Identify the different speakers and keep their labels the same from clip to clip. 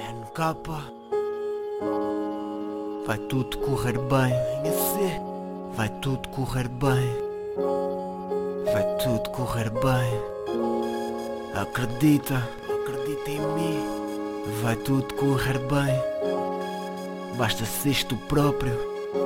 Speaker 1: NK, vai tudo correr bem. NC, vai tudo correr bem. Vai tudo correr bem. Acredita em mim. Vai tudo correr bem. Basta seres tu próprio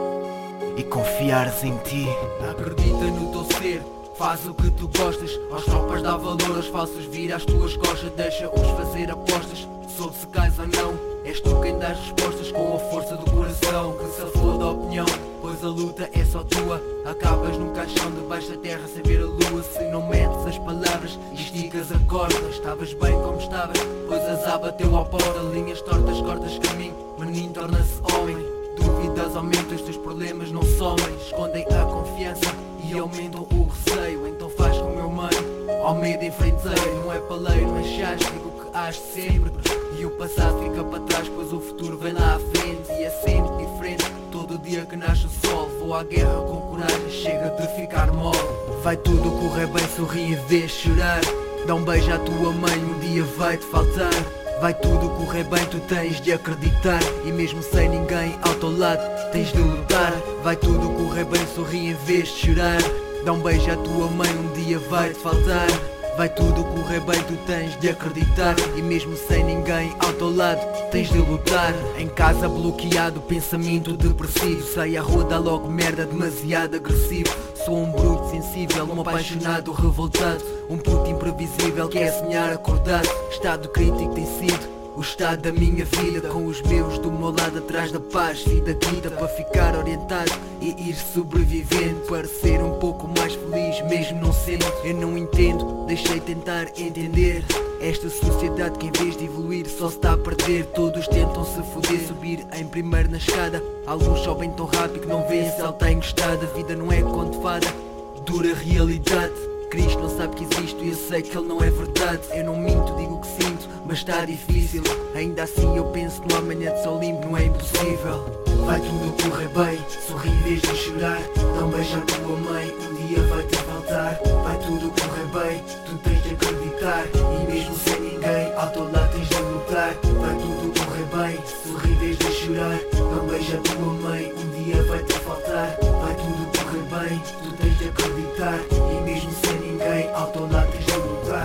Speaker 1: e confiares em ti.
Speaker 2: Acredita no teu ser, faz o que tu gostas. Aos tropas dá valor, aos falsos vira as tuas costas. Deixa-os fazer apostas sobre se cais ou não. És tu quem dás respostas com a força do coração. Que se for da opinião, pois a luta é só tua. Acabas num caixão debaixo da terra sem ver a lua. Se não metes as palavras e esticas a corda. Estavas bem como estavas, pois azar bateu à porta. Linhas tortas, cortas caminho, menino torna-se homem. Dúvidas aumentam, os teus problemas não somem. Escondem a confiança e aumentam o receio. Então faz como eu mano, ao medo enfrenteiro. Não é paleiro, não é chás, digo o que hás sempre. E o passado fica para trás, pois o futuro vem lá à frente. E é sempre diferente, todo dia que nasce o sol. Vou à guerra com coragem, chega de ficar mole. Vai tudo correr bem, sorri em vez de chorar. Dá um beijo à tua mãe, um dia vai-te faltar. Vai tudo correr bem, tu tens de acreditar. E mesmo sem ninguém ao teu lado, tens de lutar. Vai tudo correr bem, sorri em vez de chorar. Dá um beijo à tua mãe, um dia vai-te faltar. Vai tudo correr bem, tu tens de acreditar. E mesmo sem ninguém ao teu lado, tens de lutar. Em casa bloqueado, pensamento depressivo. Sai à rua, dá logo merda, demasiado agressivo. Sou um bruto sensível, um apaixonado revoltado. Um puto imprevisível que é sonhar acordado. Estado crítico tem sido o estado da minha vida. Com os meus do meu lado atrás da paz e da guida. Para ficar orientado e ir sobrevivendo. Para ser um pouco mais feliz mesmo não sendo. Eu não entendo, deixei tentar entender. Esta sociedade que em vez de evoluir só se está a perder. Todos tentam se foder, subir em primeiro na escada. Alguns sobem tão rápido que não vêem se ela está encostada. A vida não é conto de fada, dura realidade. Cristo não sabe que existo e eu sei que ele não é verdade. Eu não minto, digo o que sinto, mas está difícil. Ainda assim eu penso no amanhã de sol limpo, não é impossível. Vai tudo correr bem, sorri em vez de chorar. Dá um beijo à tua mãe, um dia vai-te faltar. Vai tudo correr bem, tu tens de acreditar. E mesmo sem ninguém ao teu lado tens de lutar. Vai tudo correr bem, sorri em vez de chorar. Dá um beijo à tua mãe, um dia vai-te faltar. Vai tudo correr bem, tu tens de acreditar. E mesmo sem ninguém ao teu lado tens de lutar.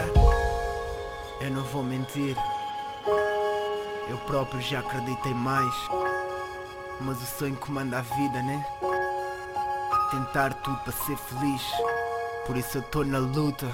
Speaker 1: Eu não vou mentir, eu próprio já acreditei mais. Mas o sonho comanda a vida, né? Tentar tudo para ser feliz. Por isso eu tô na luta.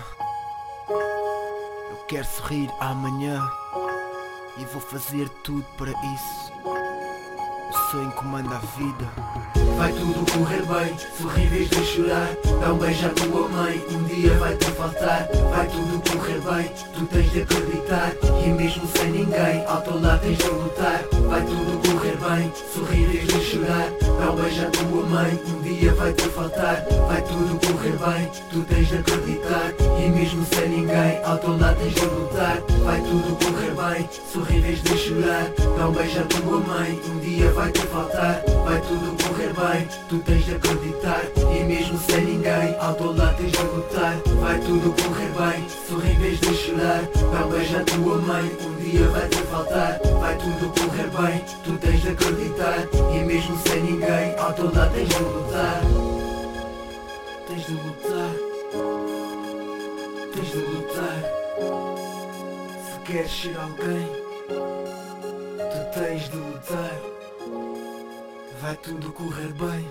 Speaker 1: Eu quero sorrir amanhã e vou fazer tudo para isso. O sonho comanda a vida.
Speaker 2: Vai tudo correr bem, sorri em vez de chorar. Dá um beijo à tua mãe, um dia vai-te faltar. Vai tudo correr bem, tu tens de acreditar. E mesmo sem ninguém ao teu lado tens de lutar. Vai tudo correr bem, sorri em vez de chorar. Dá um beijo à tua mãe, um dia vai-te faltar. Vai tudo correr bem, tu tens de acreditar. E mesmo sem ninguém ao teu lado tens de lutar. Vai tudo correr bem, sorri em vez de chorar. Dá um beijo à tua mãe, um dia vai-te faltar. Vai tudo correr bem, tu tens de acreditar. E mesmo sem ninguém ao teu lado tens de lutar. Vai tudo correr bem, sorri em vez de chorar. Dá um beijo à tua mãe, um dia vai-te faltar. Vai tudo correr bem, tu tens de acreditar. E mesmo sem ninguém ao teu lado tens de lutar. Tens de lutar. Tens de lutar. Se queres ser alguém, tu tens de lutar. Vai tudo correr bem,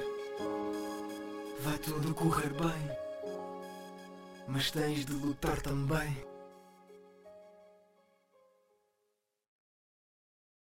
Speaker 2: vai tudo correr bem, mas tens de lutar também.